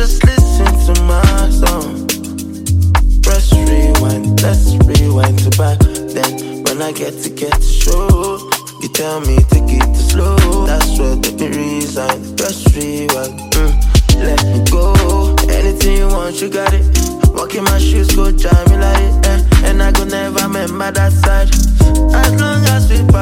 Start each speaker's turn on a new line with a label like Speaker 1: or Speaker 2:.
Speaker 1: just listen to my song. Press rewind, let's rewind to back then. When I get to show, you tell me take it slow. That's what let me resign. Press rewind, let me go. Anything you want, you got it. Walk in my shoes, go drive me like it, and I go never remember that side. As long as we